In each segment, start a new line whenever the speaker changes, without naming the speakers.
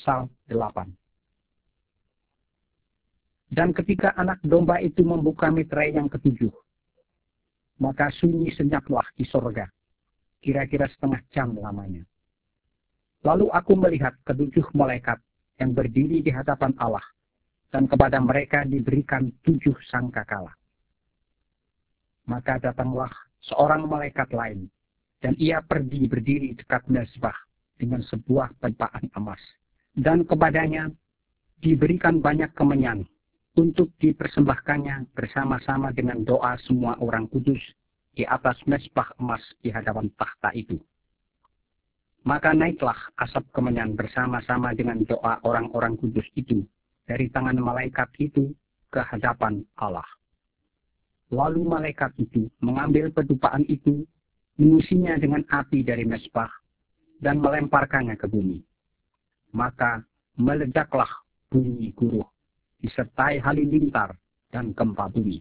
Amsal 8. Dan ketika anak domba itu membuka meterai yang ketujuh, maka sunyi senyaplah di sorga, kira-kira setengah jam lamanya. Lalu aku melihat ketujuh malaikat yang berdiri di hadapan Allah, dan kepada mereka diberikan 7 sangkakala. Maka datanglah seorang malaikat lain, dan ia pergi berdiri dekat mezbah dengan sebuah tempaan emas, dan kepadanya diberikan banyak kemenyan, untuk dipersembahkannya bersama-sama dengan doa semua orang kudus di atas mezbah emas di hadapan takhta itu. Maka naiklah asap kemenyan bersama-sama dengan doa orang-orang kudus itu dari tangan malaikat itu ke hadapan Allah. Lalu malaikat itu mengambil pedupaan itu, mengisinya dengan api dari mezbah, dan melemparkannya ke bumi. Maka meledaklah bunyi guruh, disertai halilintar dan gempa bumi.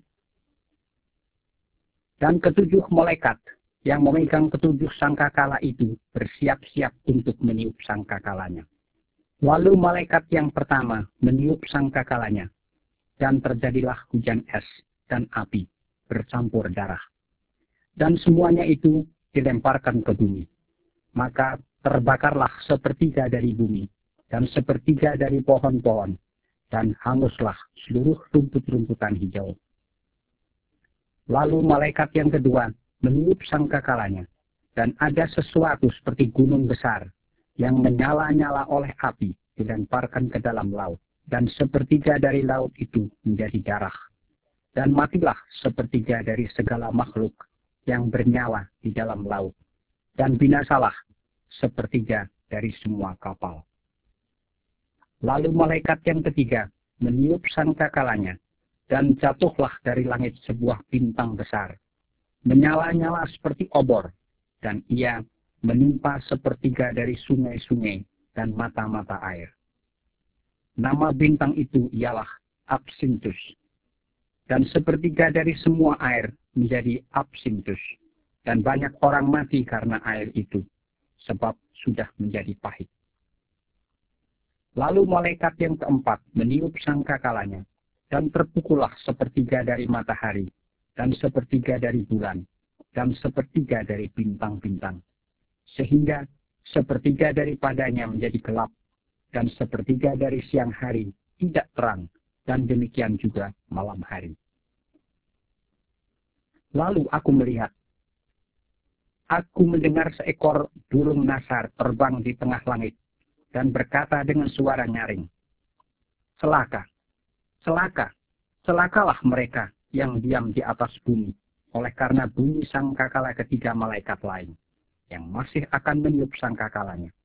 Dan ketujuh malaikat yang memegang ketujuh sangkakala itu bersiap-siap untuk meniup sangkakalanya. Lalu malaikat yang pertama meniup sangkakalanya, dan terjadilah hujan es dan api bercampur darah. Dan semuanya itu dilemparkan ke bumi. Maka terbakarlah sepertiga dari bumi, dan sepertiga dari pohon-pohon, dan hanguslah seluruh rumput-rumputan hijau. Lalu malaikat yang kedua meniup sangkakalanya, dan ada sesuatu seperti gunung besar yang menyala-nyala oleh api dilemparkan ke dalam laut, dan sepertiga dari laut itu menjadi darah. Dan matilah sepertiga dari segala makhluk yang bernyawa di dalam laut, dan binasalah sepertiga dari semua kapal. Lalu malaikat yang ketiga meniup sangkakalanya, dan jatuhlah dari langit sebuah bintang besar, menyala-nyala seperti obor, dan ia menimpa sepertiga dari sungai-sungai dan mata-mata air. Nama bintang itu ialah Absinthus, dan sepertiga dari semua air menjadi absinthus, dan banyak orang mati karena air itu, sebab sudah menjadi pahit. Lalu malaikat yang keempat meniup sangkakalanya, dan terpukullah sepertiga dari matahari, dan sepertiga dari bulan, dan sepertiga dari bintang-bintang, sehingga sepertiga daripadanya menjadi gelap, dan sepertiga dari siang hari tidak terang, dan demikian juga malam hari. Lalu aku melihat, aku mendengar seekor burung nasar terbang di tengah langit, dan berkata dengan suara nyaring, "Celaka, celaka, celakalah mereka yang diam di atas bumi, oleh karena bunyi sangkakala ketiga malaikat lain, yang masih akan meniup sangkakalanya."